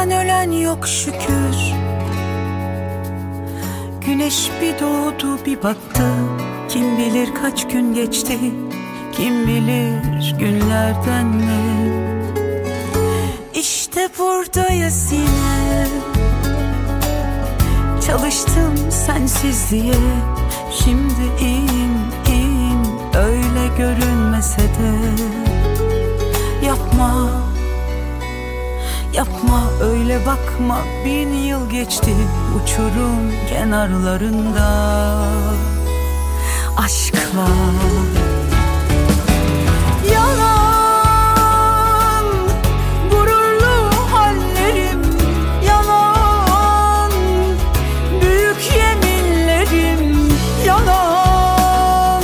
Sevmekten ölen yok şükür. Güneş bir doğdu bir battı. Kim bilir kaç gün geçti, kim bilir günlerden ne. İşte buradayız yine. Çalıştım sensizliğe. Şimdi iyiyim, iyiyim, öyle görünmese de. Yapma, yapma, öyle bakma. 1000 yıl geçti uçurum kenarlarında aşkla. Yalan gururlu hallerim, yalan büyük yeminlerim, yalan,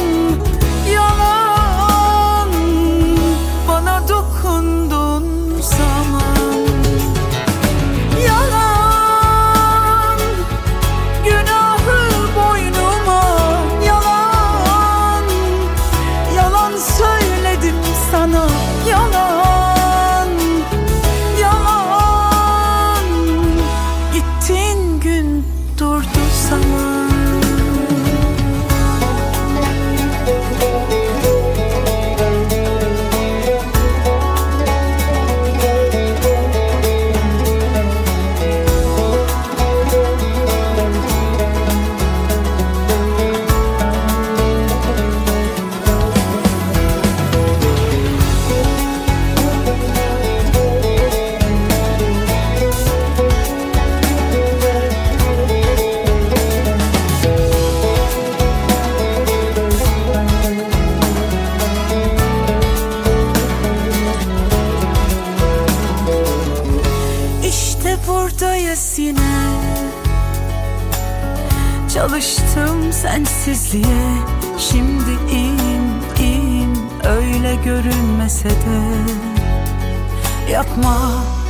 yalan bana dokunduğun zaman. Yalan günahı boynuma, yalan, yalan söyledim sana, yalan, yalan gittiğin gün durdu zaman. Buradayız yine. Çalıştım sensizliğe. Şimdi iyiyim, iyiyim, öyle görünmese de. Yapma,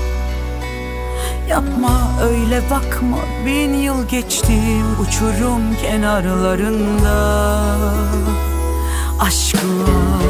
yapma, öyle bakma. 1000 yıl geçti uçurum kenarlarında aşkla.